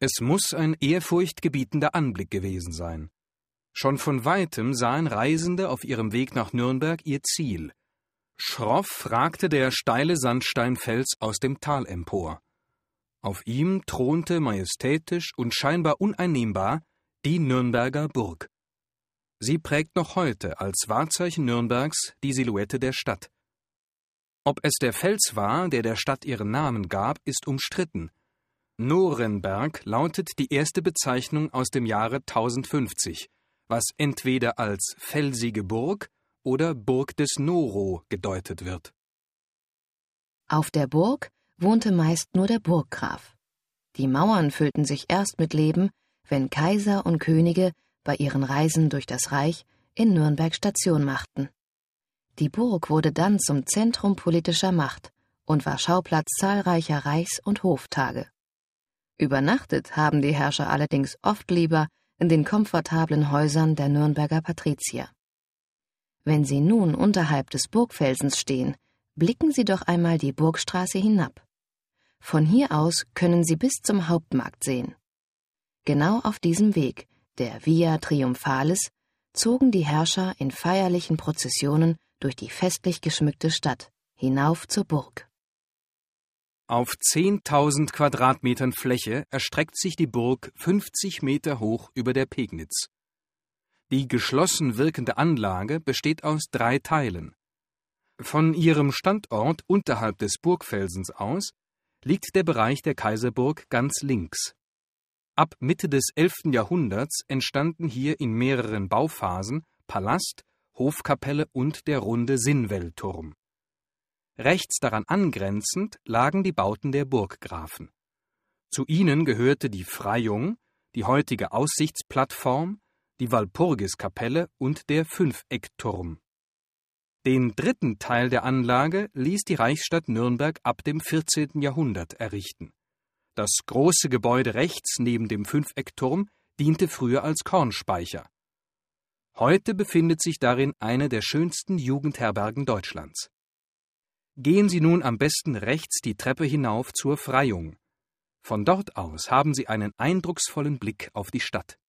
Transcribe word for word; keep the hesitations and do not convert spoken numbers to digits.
Es muss ein ehrfurchtgebietender Anblick gewesen sein. Schon von weitem sahen Reisende auf ihrem Weg nach Nürnberg ihr Ziel. Schroff ragte der steile Sandsteinfels aus dem Tal empor. Auf ihm thronte majestätisch und scheinbar uneinnehmbar die Nürnberger Burg. Sie prägt noch heute als Wahrzeichen Nürnbergs die Silhouette der Stadt. Ob es der Fels war, der der Stadt ihren Namen gab, ist umstritten. Norenberg lautet die erste Bezeichnung aus dem Jahre tausendfünfzig, was entweder als felsige Burg oder Burg des Noro gedeutet wird. Auf der Burg wohnte meist nur der Burggraf. Die Mauern füllten sich erst mit Leben, wenn Kaiser und Könige bei ihren Reisen durch das Reich in Nürnberg Station machten. Die Burg wurde dann zum Zentrum politischer Macht und war Schauplatz zahlreicher Reichs- und Hoftage. Übernachtet haben die Herrscher allerdings oft lieber in den komfortablen Häusern der Nürnberger Patrizier. Wenn Sie nun unterhalb des Burgfelsens stehen, blicken Sie doch einmal die Burgstraße hinab. Von hier aus können Sie bis zum Hauptmarkt sehen. Genau auf diesem Weg, der Via Triumphalis, zogen die Herrscher in feierlichen Prozessionen durch die festlich geschmückte Stadt, hinauf zur Burg. Auf zehntausend Quadratmetern Fläche erstreckt sich die Burg fünfzig Meter hoch über der Pegnitz. Die geschlossen wirkende Anlage besteht aus drei Teilen. Von ihrem Standort unterhalb des Burgfelsens aus liegt der Bereich der Kaiserburg ganz links. Ab Mitte des elften Jahrhunderts entstanden hier in mehreren Bauphasen Palast, Hofkapelle und der runde Sinnwellturm. Rechts daran angrenzend lagen die Bauten der Burggrafen. Zu ihnen gehörte die Freiung, die heutige Aussichtsplattform, die Walpurgiskapelle und der Fünfeckturm. Den dritten Teil der Anlage ließ die Reichsstadt Nürnberg ab dem vierzehnten Jahrhundert errichten. Das große Gebäude rechts neben dem Fünfeckturm diente früher als Kornspeicher. Heute befindet sich darin eine der schönsten Jugendherbergen Deutschlands. Gehen Sie nun am besten rechts die Treppe hinauf zur Freiung. Von dort aus haben Sie einen eindrucksvollen Blick auf die Stadt.